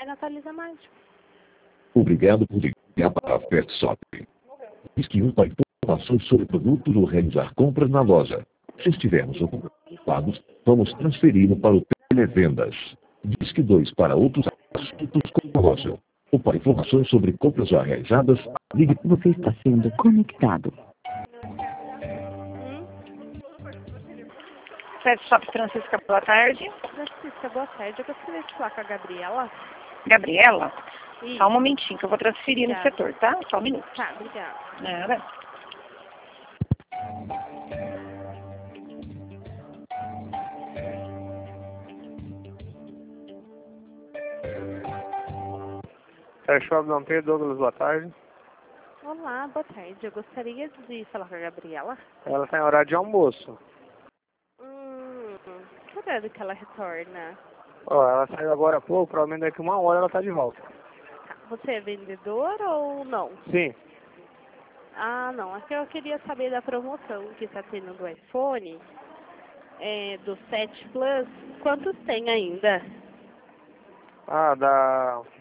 É Natalisa Mágico. Obrigado por ligar para a Pet Shop. Diz que 1 para informações sobre produtos ou realizar compras na loja. Se estivermos ocupados, vamos transferi-lo para o Televendas. Diz que 2 para outros assuntos com a loja. Ou para informações sobre compras já realizadas, ligue. Você está sendo conectado. Pet Shop Francisca, boa tarde. Francisca, boa tarde. Eu gostaria de falar com a Gabriela. Gabriela? Isso. Só um momentinho que eu vou transferir no setor, tá? Só um minuto. Tá, obrigada. Nada. Pet Shop Dom Pedro, Douglas, boa tarde. Olá, boa tarde. Eu gostaria de falar com a Gabriela. Ela está em horário de almoço. Que horário que ela retorna? Ó, ela saiu agora há pouco, provavelmente daqui 1 hora ela está de volta. Você é vendedor ou não? Sim. Ah, não. É que eu queria saber da promoção que está tendo do iPhone, do 7 Plus. Quantos tem ainda? Ah, da